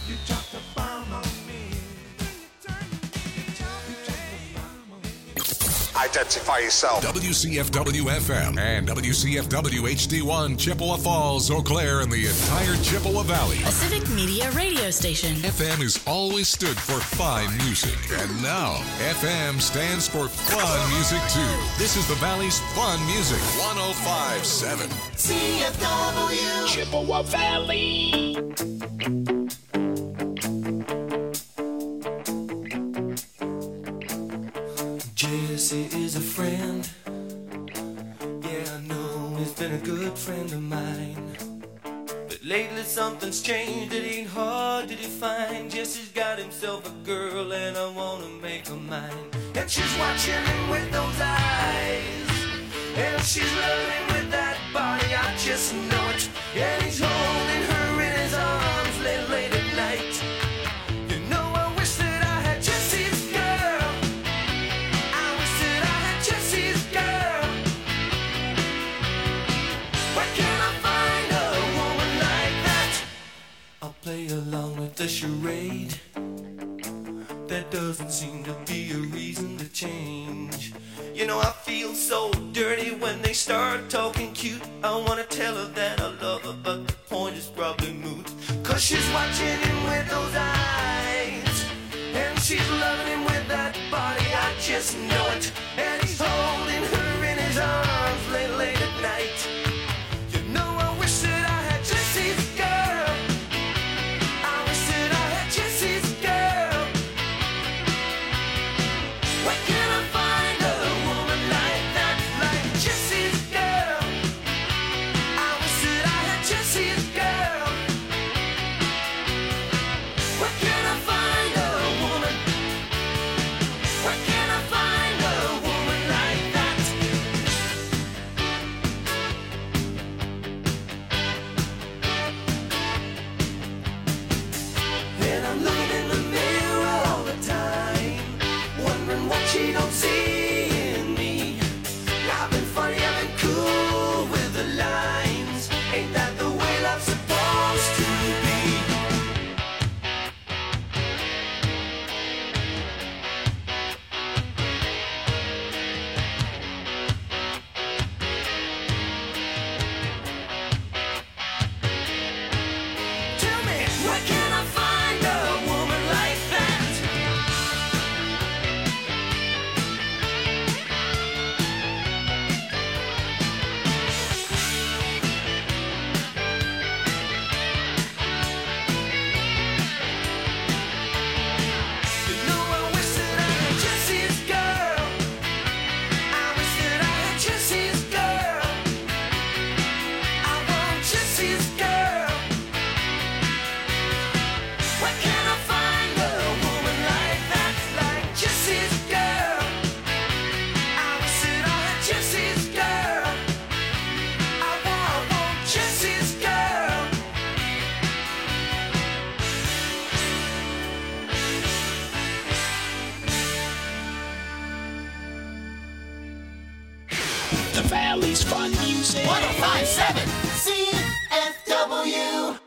You dropped a bomb on me. Identify yourself. WCFW-FM and WCFW HD1, Chippewa Falls, Eau Claire, and the entire Chippewa Valley. A civic media radio station. FM has always stood for fine music. And now, FM stands for fun music, too. This is the Valley's fun music. 105.7. CFW. Chippewa Valley. Jesse is a friend. Yeah, I know he's been a good friend of mine. But lately something's changed, it ain't hard to define. Jesse's got himself a girl and I wanna make her mine. And she's watching him with those eyes, and she's loving him with that body, I just know it. And he's holding her in his arms late at night. You know I wish that I had Jesse's girl. I wish that I had Jesse's girl. Where can I find a woman like that? I'll play along with the charade. There doesn't seem to be a reason to change. You know I feel so dirty when they start talking cute. I wanna tell her that I love her, but the point is probably moot. Cause she's watching him with those eyes, and she's loving him with that body, I just know it. And he's holding her in his arms late at night. You know I wish that I had Jesse's girl. I wish that I had Jesse's girl. Where can I find a woman like that, like Jesse's girl? I wish that I had Jesse's girl. Where can I find a woman? Where can I find a woman like that? And I'm looking in the mirror all the time, wondering what she don't see in me. I've been funny, I've been cool with the lines. Ain't that the way love's supposed to be? Tell me, where can I find a woman like that? You know I wish that I had Jesse's girl. I wish that I had Jesse's girl. I want Jesse's girl. Where can I find a woman like that, like Jesse's girl? I wish that I had Jesse's girl. I want Jesse's girl. The Valley's fun music. 1057 CFW.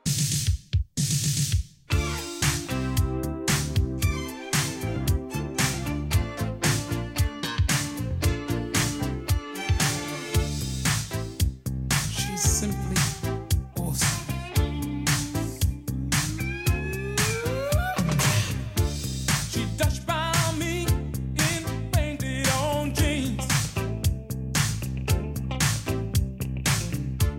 She's simply awesome. She touched by me in painted on jeans.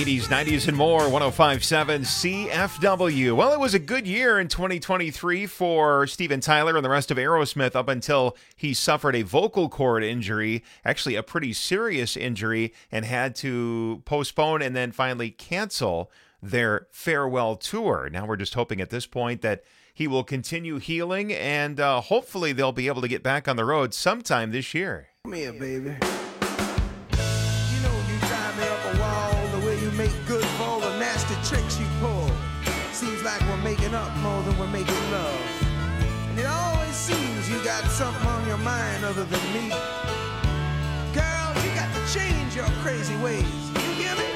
80s, 90s, and more. 105.7 CFW. Well, it was a good year in 2023 for Steven Tyler and the rest of Aerosmith up until he suffered a vocal cord injury, actually a pretty serious injury, and had to postpone and then finally cancel their farewell tour. Now we're just hoping at this point that he will continue healing and hopefully they'll be able to get back on the road sometime this year. Come here, baby. You know you drive me up a wall the way you make good for all the nasty tricks you pull. Seems like we're making up more than we're making love. And it always seems you got something on your mind other than me. Girl, you got to change your crazy ways. You hear me?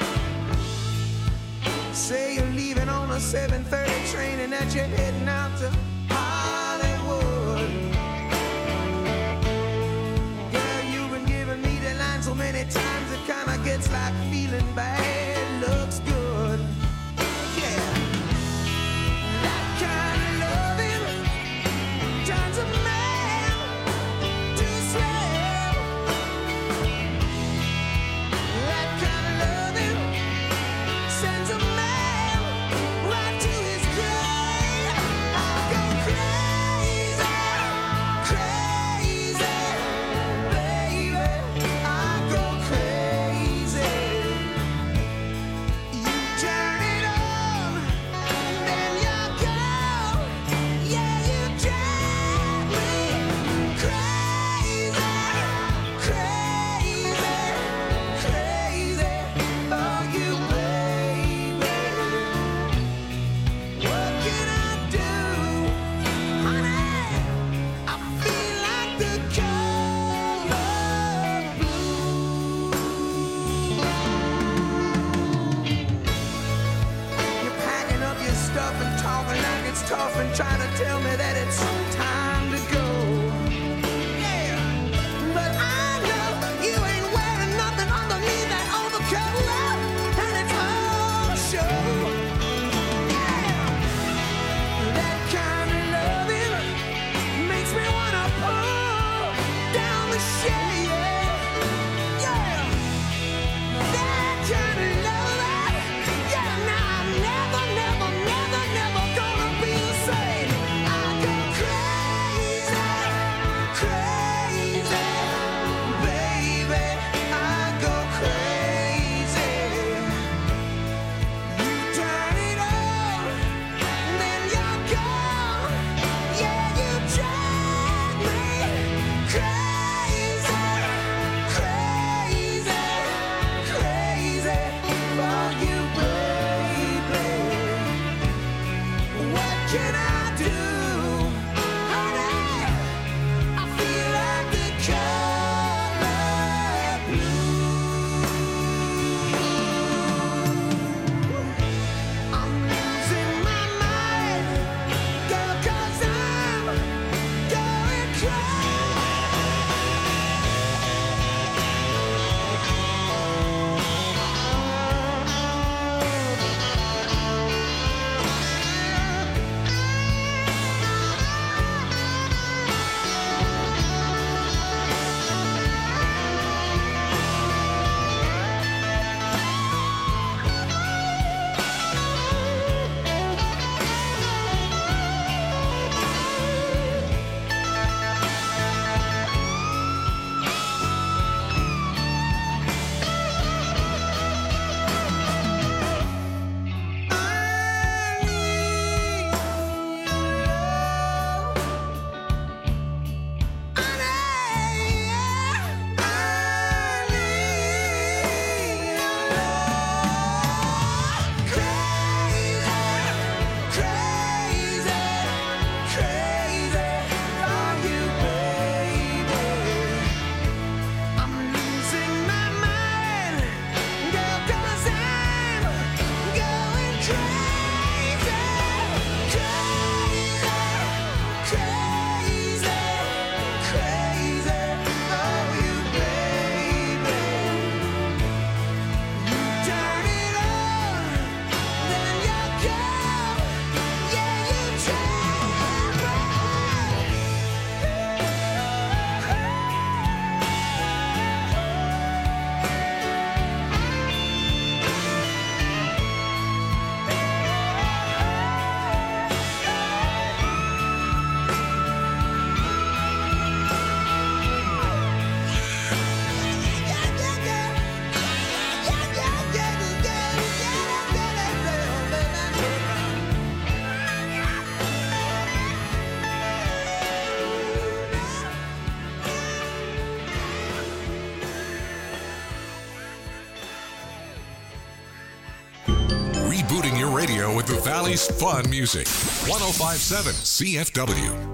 Say you're leaving on a 7:30 train and that you're heading out to Hollywood. Girl, you've been giving me the line so many times it kinda gets like feeling bad looks good. Yeah, that kind of loving turns a man to a slave. That kind of loving sends a man right to his grave. I go crazy, crazy, baby. I go crazy. You turn it on, then you go. Yeah, you drive me crazy, crazy, crazy. Oh, you baby. What can I do, honey? I feel like the color blue. You're packing up your stuff and talking like it's tough and trying to tell me that it's time to go. Yeah, but I know you ain't wearing nothing underneath that overcoat, and it's all show. That kind of loving makes me wanna pull down the shade. Yeah, that kind of loving. Yeah, now I'm never, never, never, never gonna be the same. I go rebooting your radio with the Valley's fun music. 105.7 CFW.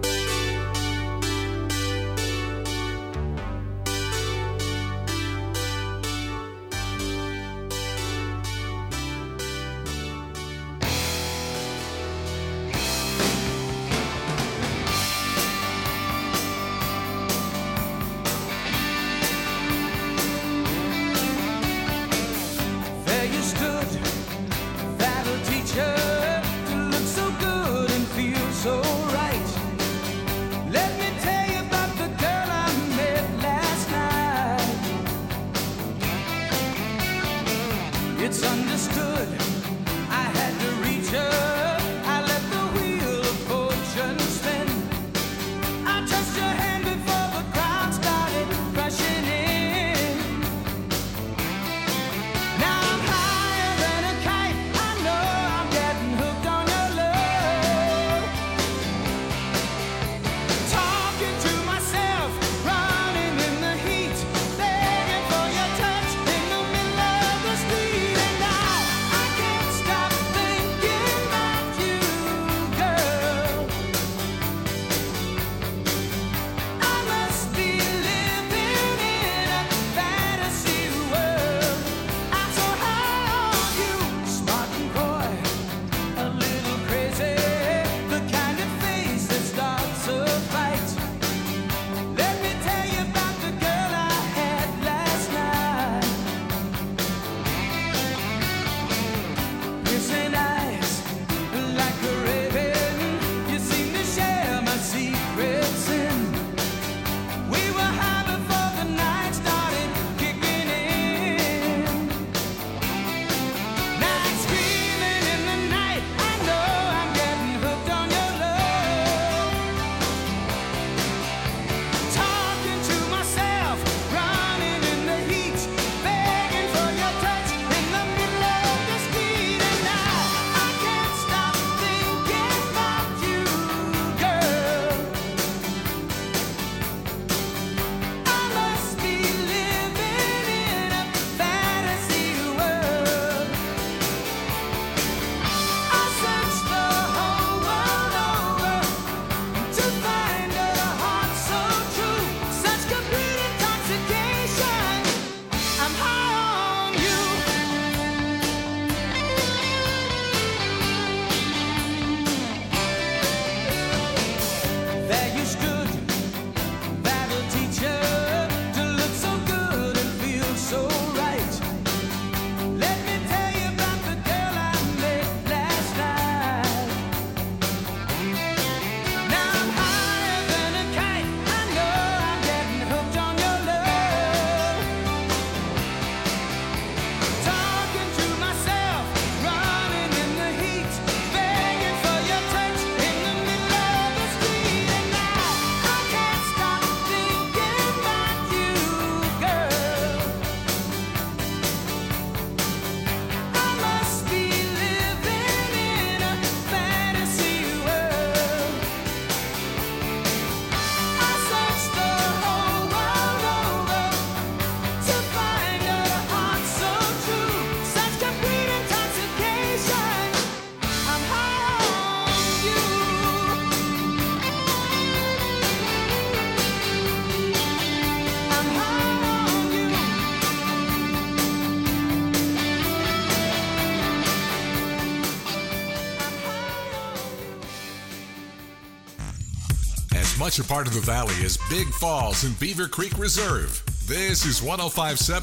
Much a part of the valley is Big Falls and Beaver Creek Reserve. This is 105.7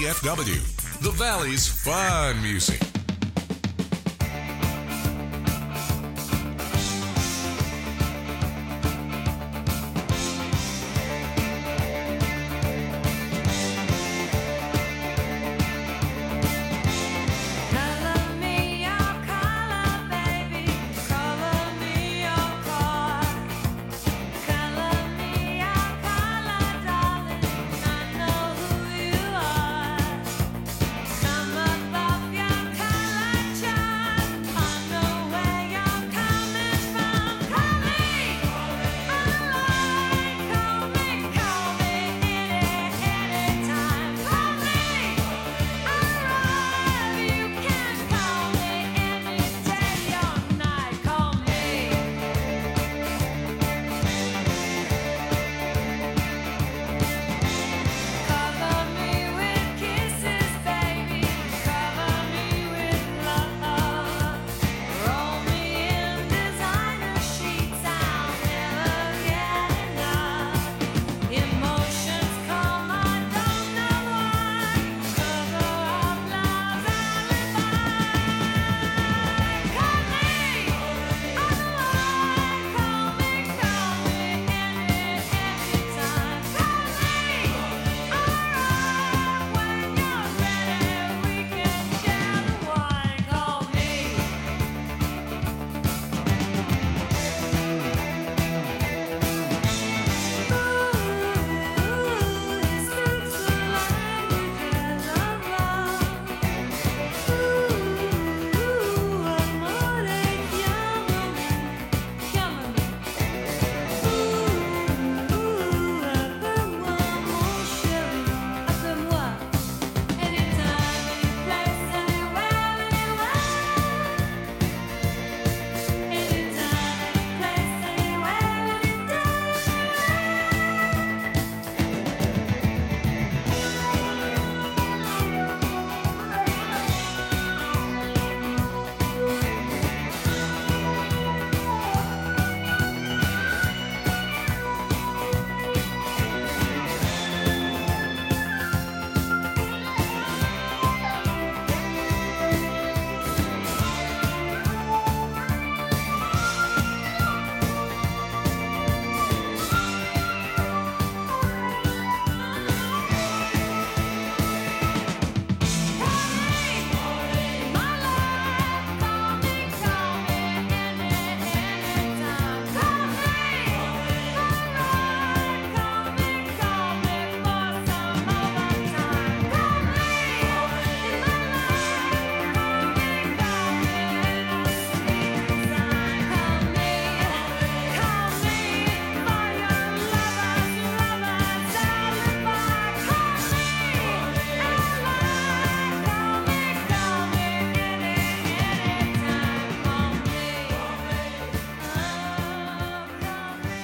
CFW, the valley's fun music. Some above your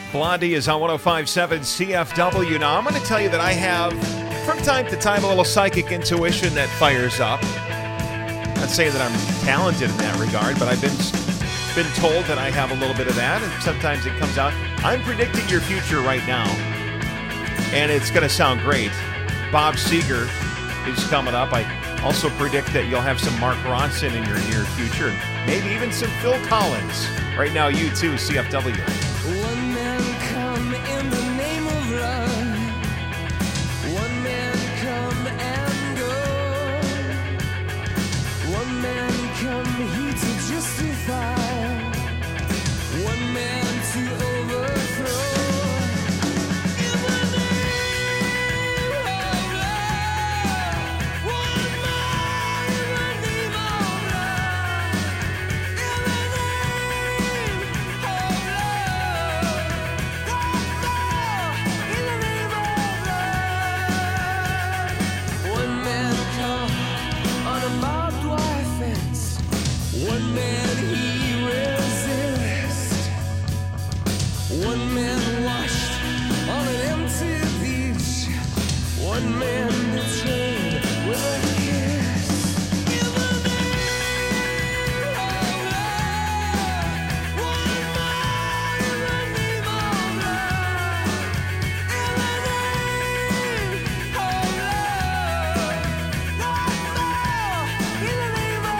Blondie is on 105.7 CFW. Now, I'm going to tell you that I have, from time to time, a little psychic intuition that fires up. Not saying that I'm talented in that regard, but I've been told that I have a little bit of that, and sometimes it comes out. I'm predicting your future right now, and it's going to sound great. Bob Seger is coming up. I also predict that you'll have some Mark Ronson in your near future, and maybe even some Phil Collins. Right now, you too, CFW. One man come in the name of love. One man come and go. One man come here to justify. One man to overthrow. In the name of love. One man in the name of love. In the name of love. In the name of love. One man come on a barbed wire fence. One man he resists. One man washed on an empty beach. One man betrayed with a kiss. In the name of love. One man in the name of love. In the name of love. One more in the name of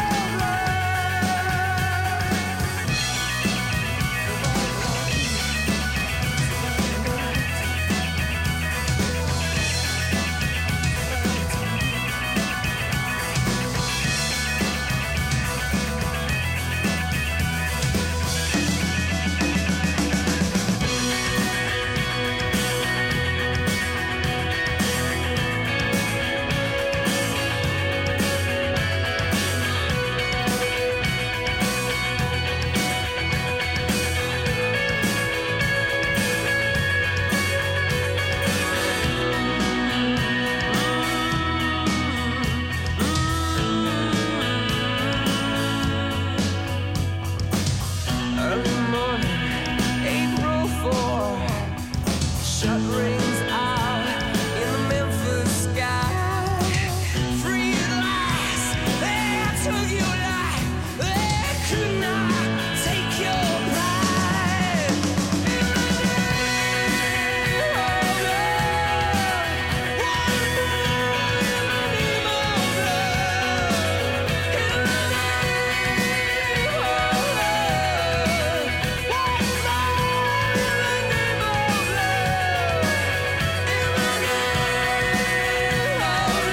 early morning, April 4. Shut rings out in the Memphis sky. Free at last, they took your life. They could not take your pride. In the name of love. One more in the name of love. In the name of love. One more in the name of love. In the name of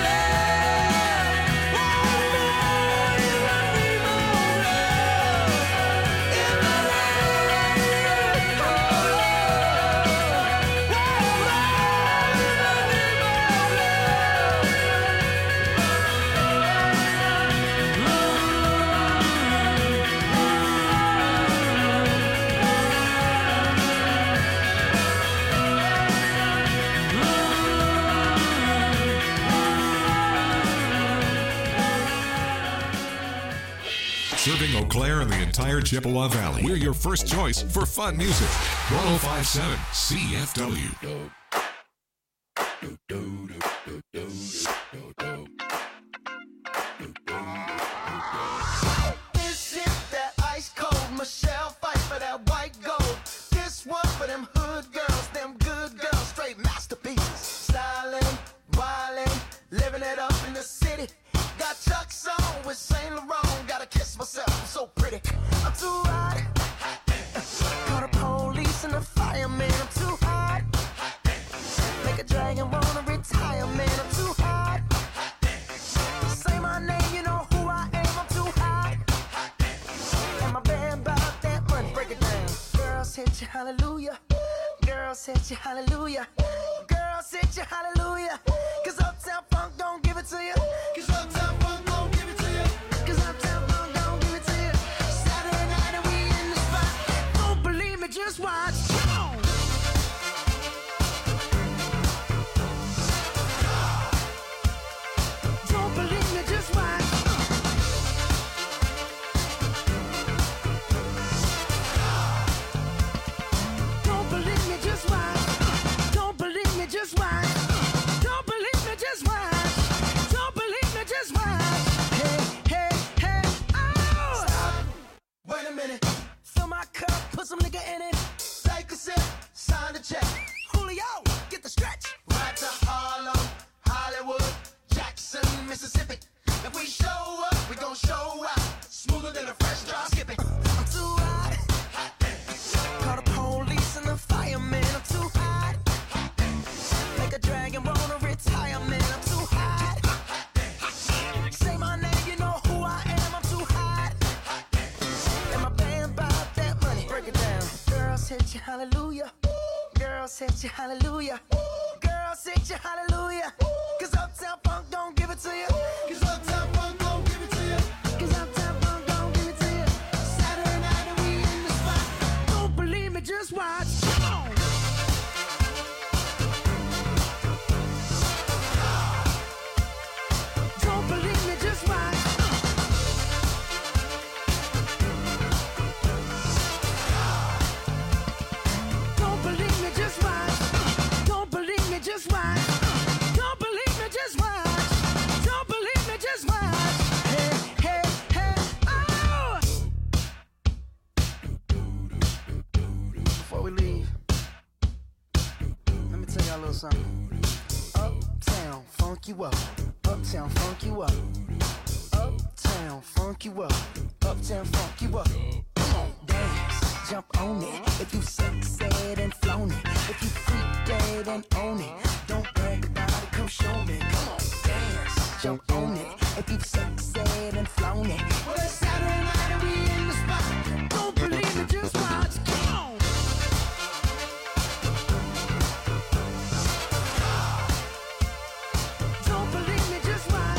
love. One more in the name of love. In the Serving Eau Claire and the entire Chippewa Valley. We're your first choice for fun music. 105.7 CFW. This is that ice cold Michelle fight for that white gold. This one for them hood girls, them good girls, straight masterpieces. Stylin', wildin', living it up in the city. Got Chuck's on with Saint Laurent. Gotta kiss myself, I'm so pretty. I'm too hot. Call the police and the fireman. I'm too hot. Make a dragon wanna retire, man. I'm too hot. Say my name, you know who I am. I'm too hot. And my band about that money. Break it down. Girls hit you, hallelujah. Girls hit you, hallelujah. Girls hit you, hallelujah. Cause Uptown Funk don't give it to you. Cause Uptown Funk don't give it to you. Cause Uptown Funk don't give it to you. Saturday night and we in the spot. Don't believe me, just watch. Come on. Don't believe me, just watch. Don't believe me, Girls hit you hallelujah. Girls hit you hallelujah. Girls hit you hallelujah. Cause Uptown Funk don't give it to you. Cause Uptown Funk don't give it to you. Cause Uptown Funk don't give it to you. Saturday night and we in the spot. Don't believe me, just watch. Come on. Don't believe me, just watch. Don't believe me, just watch. Don't believe me, just watch. Don't believe me, just watch. Don't believe me, just watch. Hey, hey, hey, oh! Before we leave, let me tell y'all a little something. Uptown, funk you up. Uptown, funk you up. Uptown, funk you up. Uptown, funk you up. Come on, dance, jump on it. If you sexed and flown it. If you freak dead and own it. Don't brag about it, come show me. Come on, dance, jump on it. If you sexed and flown it. Well, it's Saturday night and we in the spot. Don't believe it, just watch. Come on. Don't believe me, just watch.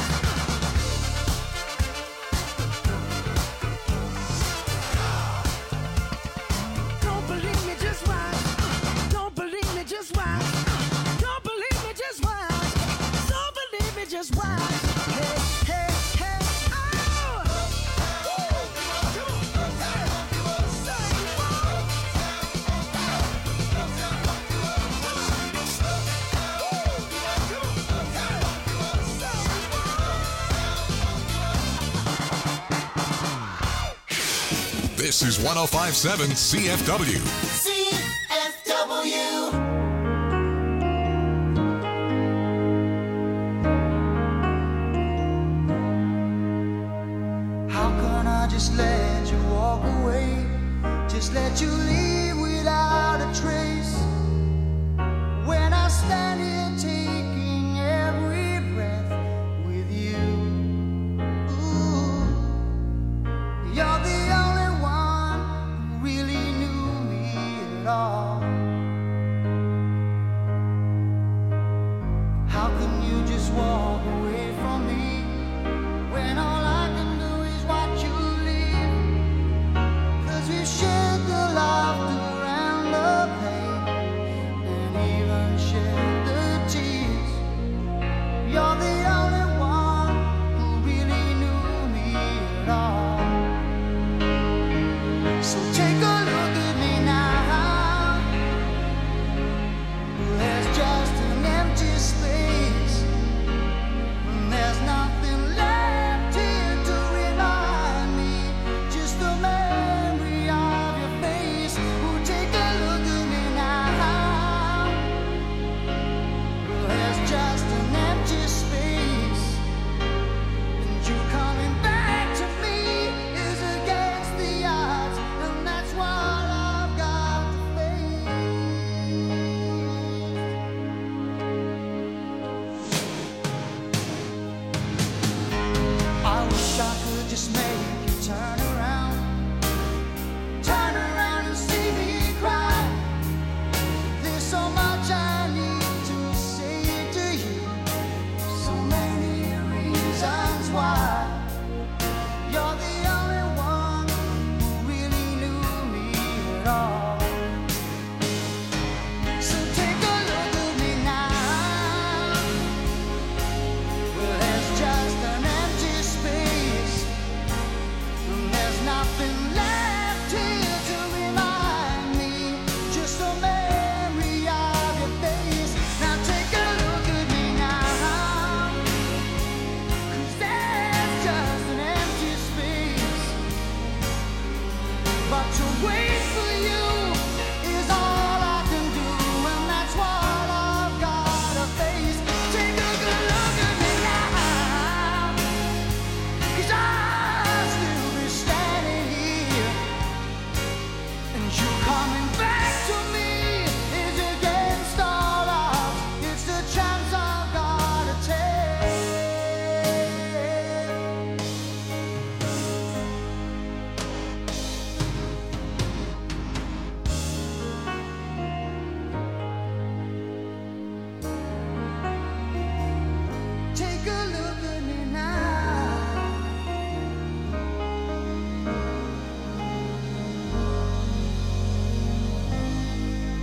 Don't believe me, just watch. Don't believe me, just watch. Don't believe me, just watch. Don't believe me, just watch. Hey, hey, hey, oh! This is 1057 CFW. CFW. How can I just let you walk away? Just let you leave without a trace. When I stand here taking every breath with you. Ooh, you're the only one who really knew me at all. How can you just walk away from me when all I can do is watch you leave? 'Cause we shared the laughter and the pain, and even shared the tears. You're the only one who really knew me at all. So take a look at me now.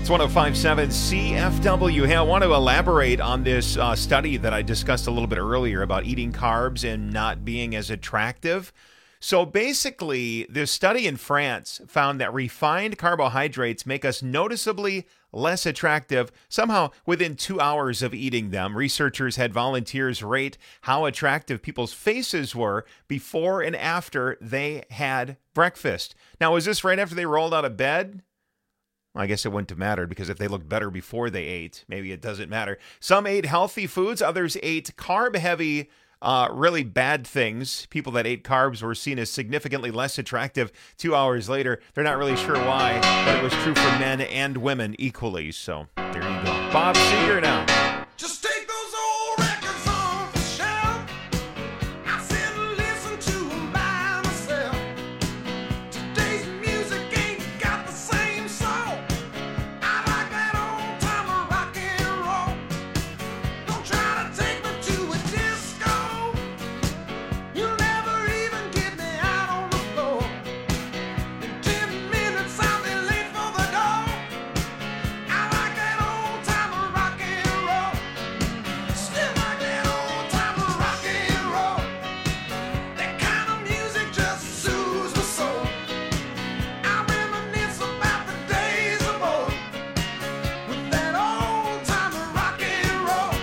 It's 105.7 CFW. Hey, I want to elaborate on this study that I discussed a little bit earlier about eating carbs and not being as attractive. So basically, this study in France found that refined carbohydrates make us noticeably less attractive somehow within 2 hours of eating them. Researchers had volunteers rate how attractive people's faces were before and after they had breakfast. Now, was this right after they rolled out of bed? I guess it wouldn't have mattered because if they looked better before they ate, maybe it doesn't matter. Some ate healthy foods, others ate carb-heavy, really bad things. People that ate carbs were seen as significantly less attractive 2 hours later. They're not really sure why, but it was true for men and women equally. So there you go. Bob Seger now. Just take those old records off the shelf. I sit and listen to them by myself. Today's music ain't got the same soul. I like that old time of rock and roll. Don't try to take me to a disco. You'll never even get me out on the floor. In 10 minutes I'll be late for the door. I like that old time of rock and roll. Still like that old time of rock and roll. That kind of music just soothes my soul. I reminisce about the days of old with that old time of rock and roll.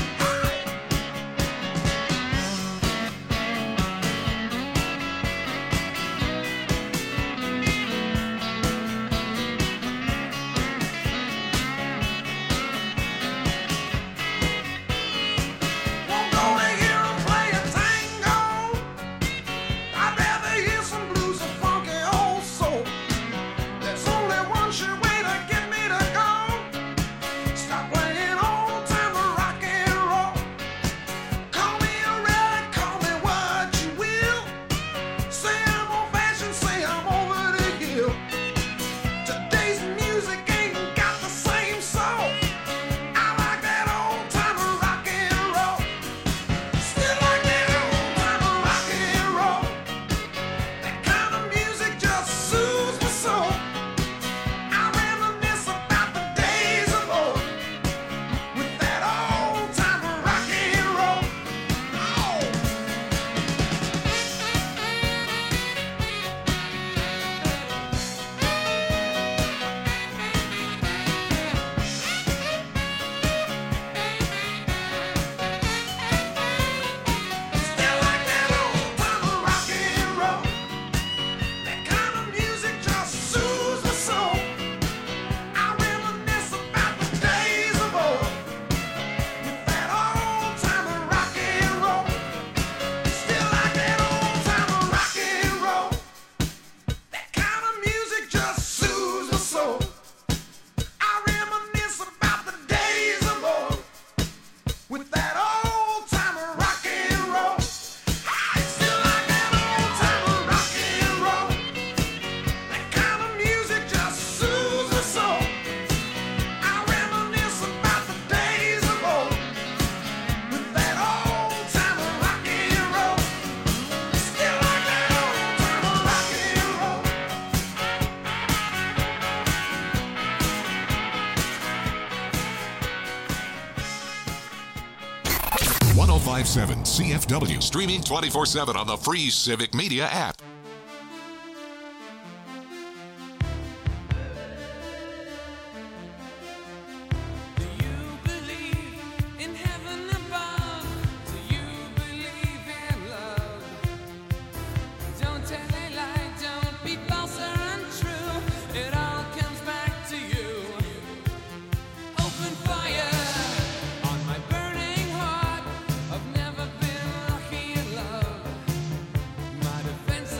Won't go to hear 'em play a tango. I'd rather hear some blues or funky old soul. There's only one sure way to get me to go. Stop playing old time of rock and roll. Call me a relic, call me what you will. Say I'm old fashioned, say I'm over the hill. Today's music ain't got the same soul. I like that old time of rock and roll. Still like that old time of rock and roll. That kind of music just soothes my soul. I reminisce about the days of old with that old time of rock and roll. Oh. Still like that old time of rock and roll. That kind of music just soothes my soul. I reminisce about the days of old with that old time of rock and roll. Still like that old time of rock and roll. That kind of music just soothes my soul. I reminisce about the days of old with that old time of rock and roll. I still like that old time of rock and roll. That kind of music just soothes my soul. I reminisce about the days of old with that old time of rock and roll. Still like that old time of rock and roll. 1057 CFW. Streaming 24/7 on the free Civic Media app. Do you believe in heaven above? Do you believe in love? Don't tell a lie, don't be false or untrue. It all comes back to you. Open fire on my burning heart. I've never been lucky in love. My defense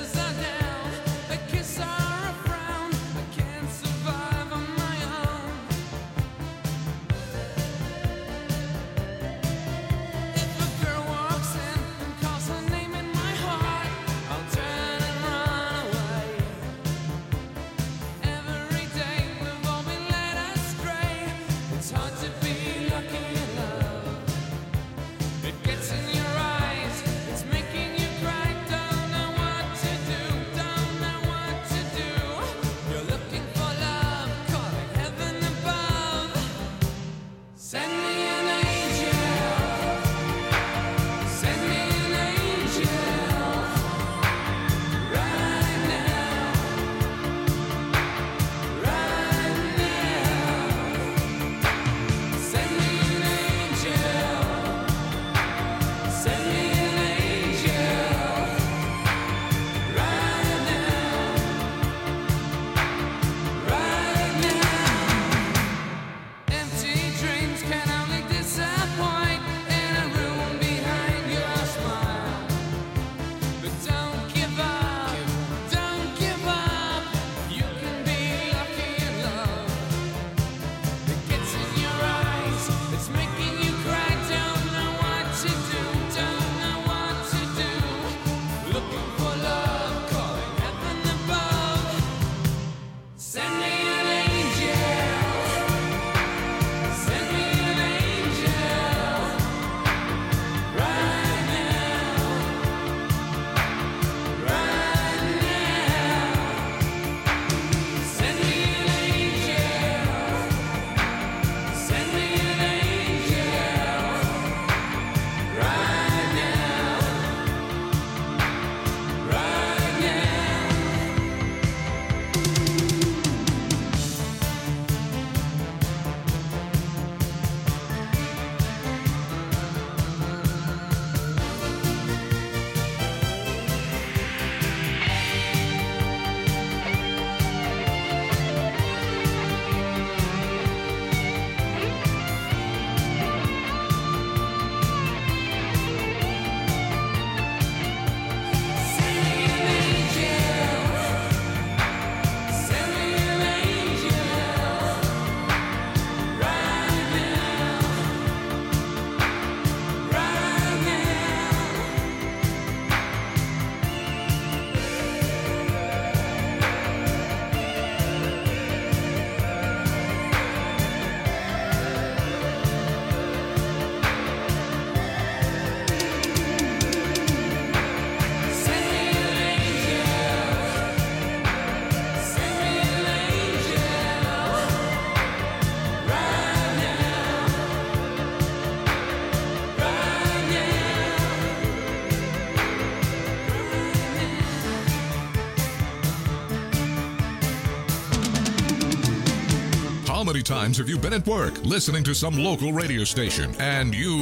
How many times have you been at work listening to some local radio station and you...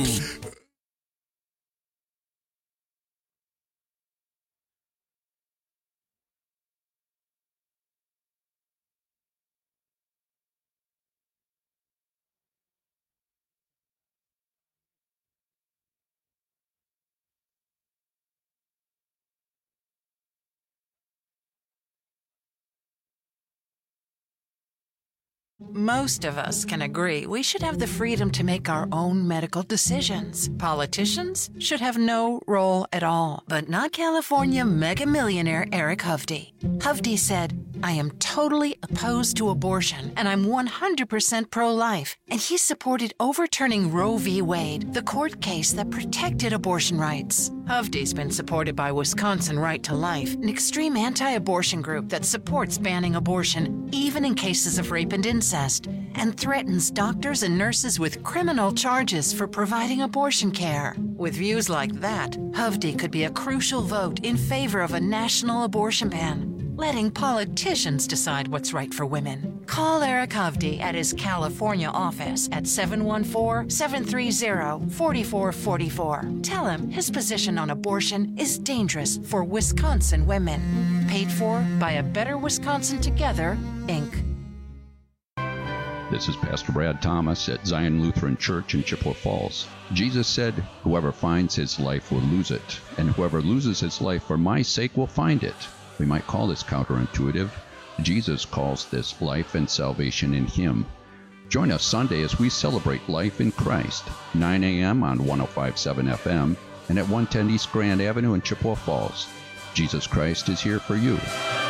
Most of us can agree we should have the freedom to make our own medical decisions. Politicians should have no role at all, but not California mega millionaire Eric Hovde. Hovde said, "I am totally opposed to abortion and I'm 100% pro-life." And he supported overturning Roe v. Wade, the court case that protected abortion rights. Hovde's been supported by Wisconsin Right to Life, an extreme anti-abortion group that supports banning abortion, even in cases of rape and incest, and threatens doctors and nurses with criminal charges for providing abortion care. With views like that, Hovde could be a crucial vote in favor of a national abortion ban, letting politicians decide what's right for women. Call Eric Hovde at his California office at 714-730-4444. Tell him his position on abortion is dangerous for Wisconsin women. Paid for by A Better Wisconsin Together, Inc. This is Pastor Brad Thomas at Zion Lutheran Church in Chippewa Falls. Jesus said, "Whoever finds his life will lose it, and whoever loses his life for my sake will find it." We might call this counterintuitive. Jesus calls this life and salvation in him. Join us Sunday as we celebrate life in Christ, 9 a.m. on 105.7 FM and at 110 East Grand Avenue in Chippewa Falls. Jesus Christ is here for you.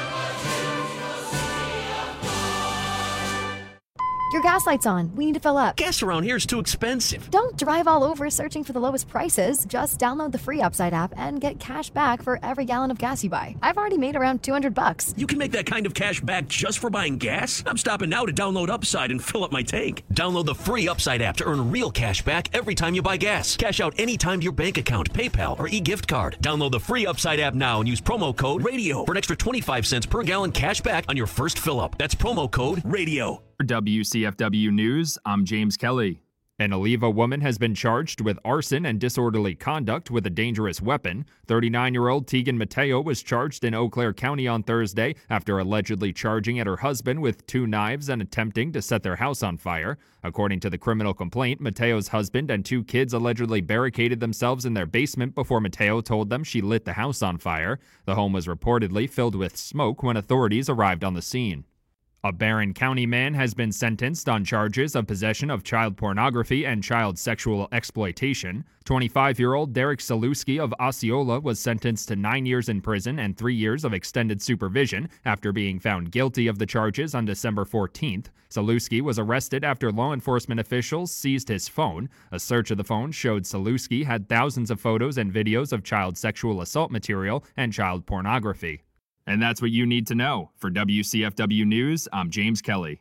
Your gas light's on. We need to fill up. Gas around here is too expensive. Don't drive all over searching for the lowest prices. Just download the free Upside app and get cash back for every gallon of gas you buy. I've already made around $200. You can make that kind of cash back just for buying gas? I'm stopping now to download Upside and fill up my tank. Download the free Upside app to earn real cash back every time you buy gas. Cash out anytime to your bank account, PayPal, or e-gift card. Download the free Upside app now and use promo code RADIO for an extra 25 cents per gallon cash back on your first fill-up. That's promo code RADIO. For WCFW News, I'm James Kelly. An Oliva woman has been charged with arson and disorderly conduct with a dangerous weapon. 39-year-old Tegan Mateo was charged in Eau Claire County on Thursday after allegedly charging at her husband with 2 knives and attempting to set their house on fire. According to the criminal complaint, Mateo's husband and 2 kids allegedly barricaded themselves in their basement before Mateo told them she lit the house on fire. The home was reportedly filled with smoke when authorities arrived on the scene. A Barron County man has been sentenced on charges of possession of child pornography and child sexual exploitation. 25-year-old Derek Saluski of Osceola was sentenced to 9 years in prison and 3 years of extended supervision after being found guilty of the charges on December 14th. Saluski was arrested after law enforcement officials seized his phone. A search of the phone showed Saluski had thousands of photos and videos of child sexual assault material and child pornography. And that's what you need to know. For WCFW News, I'm James Kelly.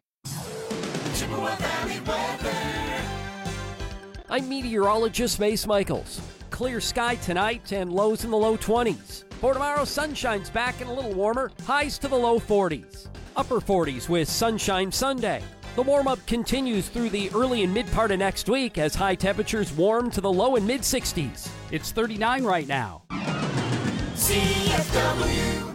I'm meteorologist Mace Michaels. Clear sky tonight and lows in the low 20s. For tomorrow, sunshine's back and a little warmer, highs to the low 40s. Upper 40s with sunshine Sunday. The warm-up continues through the early and mid part of next week as high temperatures warm to the low and mid 60s. It's 39 right now. CFW.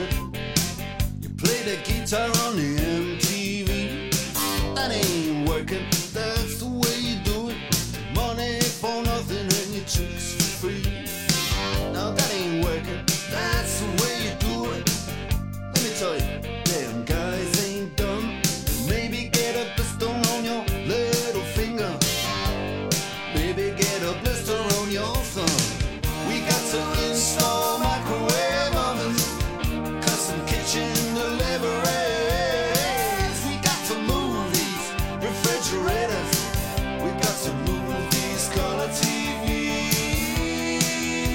it. You play the guitar on the MTV. That ain't working, that's the way you do it. Money for nothing and your chicks for free. Now that ain't working, that's the way you do it. Let me tell you, damn guys ain't dumb. Maybe get a blister on your little finger. Maybe get a blister on your thumb. We got to install microwave ovens, custom kitchen deliveries. We got to move these refrigerators. We got to move these color TVs.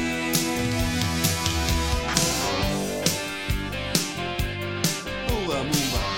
Move on, move on.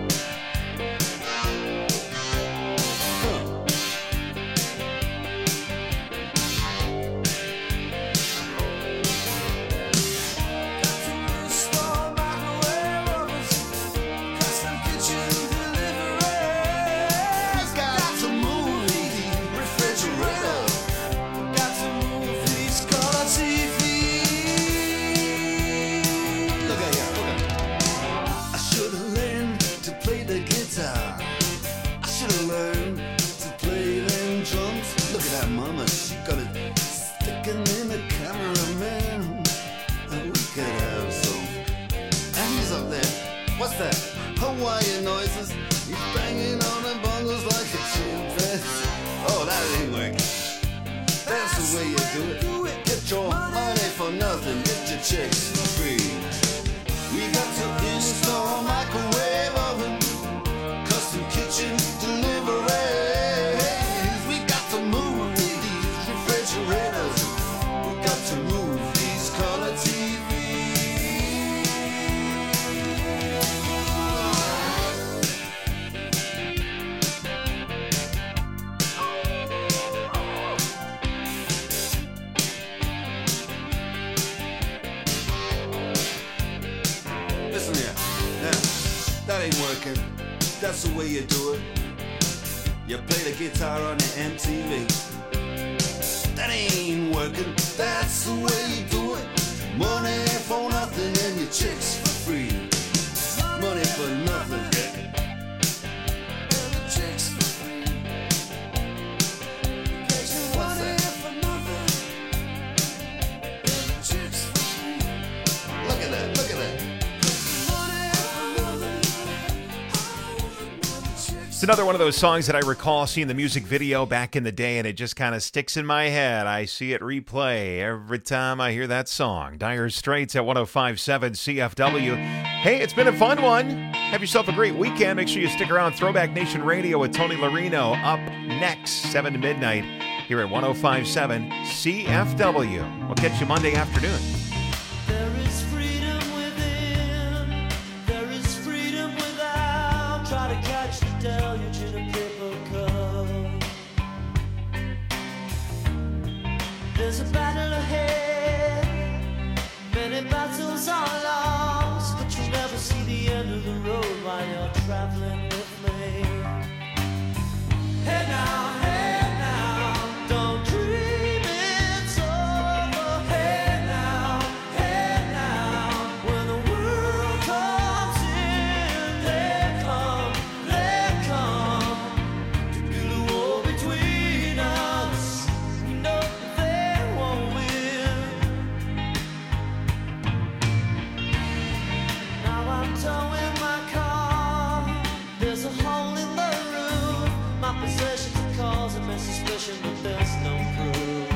What's that? Hawaiian noises. He's banging on the bongos like a chimpanzee. Oh, that ain't working. That's the way you do it. Get your money for nothing. Get your chicks for free. We got to install microwave oven, custom kitchen deliveries. We got to move these refrigerators. We got to move these color TVs. That ain't working, that's the way you do it. You play the guitar on the MTV. That ain't working, that's the way you do it. Money for nothing and your chicks for free. Money for nothing and your chicks for free. What's that? Chicks for free. Look at that, look at that. It's another one of those songs that I recall seeing the music video back in the day, and it just kind of sticks in my head. I see it replay every time I hear that song. Dire Straits at 105.7 CFW. Hey, it's been a fun one. Have yourself a great weekend. Make sure you stick around. Throwback Nation Radio with Tony Larino up next, 7 to midnight, here at 105.7 CFW. We'll catch you Monday afternoon. There is freedom within, there is freedom without. Try to catch the deluge in a paper cup. There's a battle ahead, many battles are lost, but you'll never see the end of the road while you're traveling with me. Hey now, don't dream it's over. Hey now, when the world comes in, they come to build a wall between us. We know they won't win. Now I'm towing my car. There's a hole in the roof. My possessions are causing me suspicion, but there's no proof.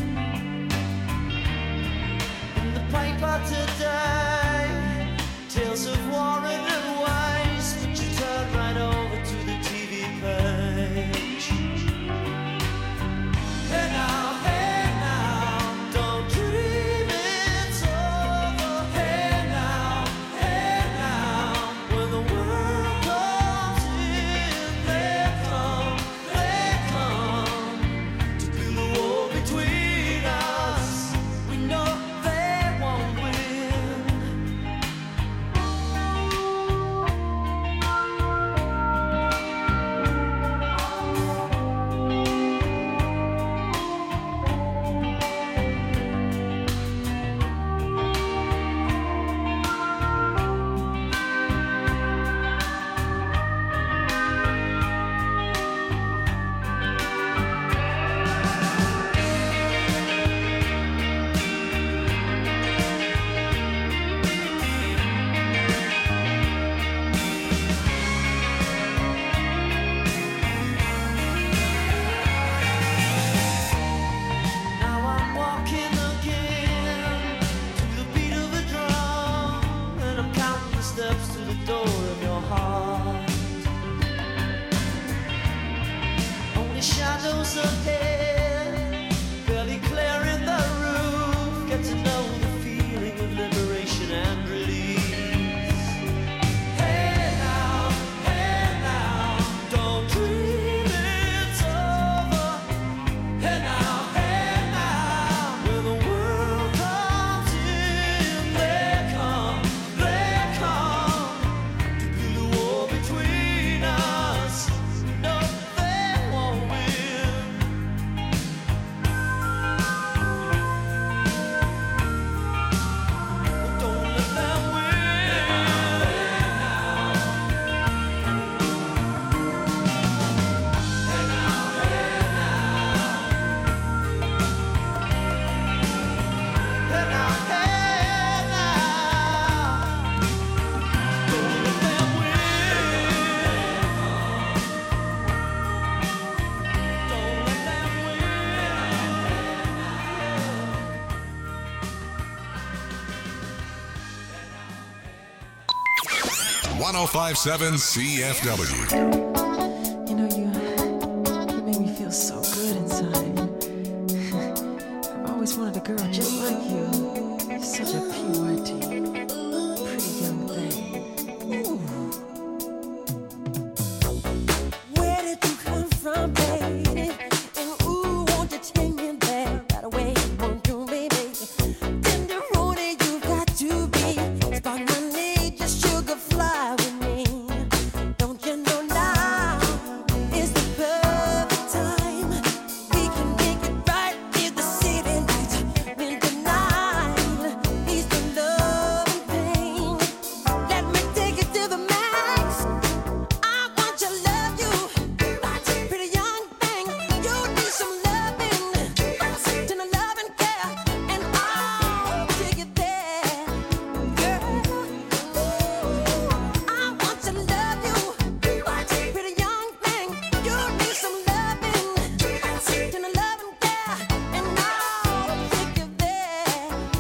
In the paper today, tales of war and waste, but you turn right over to the TV page. Hey now, don't dream it's over. Hey now, when the world comes in, they come to build a wall between us. We know they won't win. 1057 CFW. You know, you make me feel so good inside. I've always wanted a girl just like you. You're such a PYT, pretty young thing. Ooh. Where did you come from, baby? And ooh, won't you take me there right away? Won't you, baby? Tenderoni, you got to be. Spark my need, just sugar fly with me. Don't you know now is the perfect time? We can make it right in the city nights. When the night is the love and pain. Let me take it to the max. I want to love you, pretty young thing. You need some loving, to the love and care, and I'll take it there, girl. I want to love you, pretty young thing. You need some loving, to the love and care, and I'll take you there.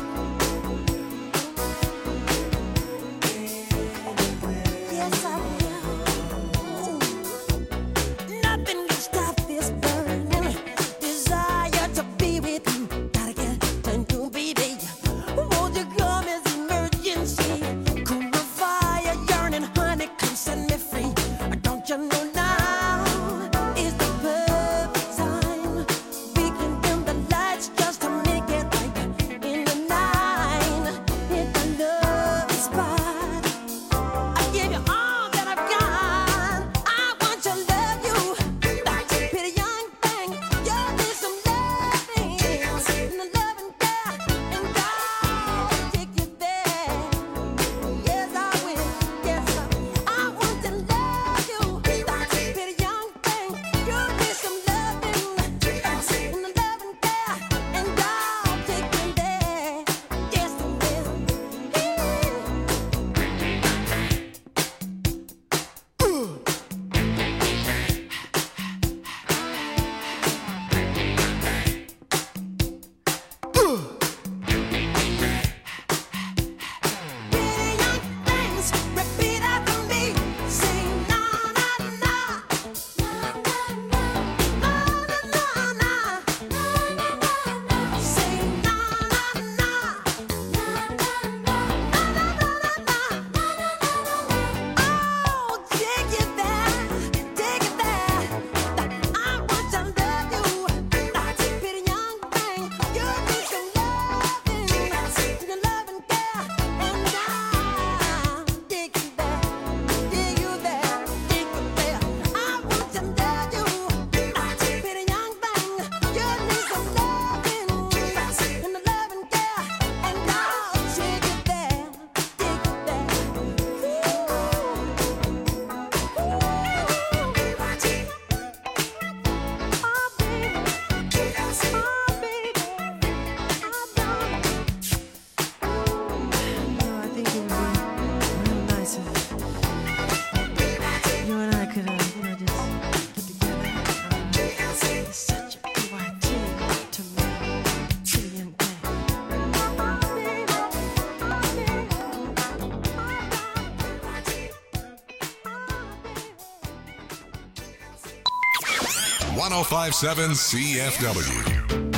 Yes, I will. Nothing can stop this burning desire to be with you. Gotta get to you, baby. Won't you come as emergency? Cool my fire, yearning, honey, come set me free. Don't you know now is the perfect time? We can dim the lights just to make it right in the night. Hit the love spot. I give you all that I've got. I want to love you, pretty young thing. You need some loving, and the love and care, and I'll take you there. Yes, I will. Yes, I want to love you, pretty young thing. You need some loving, and the love and care, and I'll take you there. Yes, I will. Things repeat after me. Say na na na, na na na, na na na, na na na. Say na na na, na na na, na na na, na na na. Oh, take it there, take it there. I want to love you, pretty young thing. You need some loving, the love and care, and I'll take you there, take you there, take you there. I want to love you, pretty young thing. You need some loving, and the love and care, and I'll take you there, take you there. I think it would be real nice if you and I could, just get together. It's such a PYT to me, pretty young thing. 1057 CFW.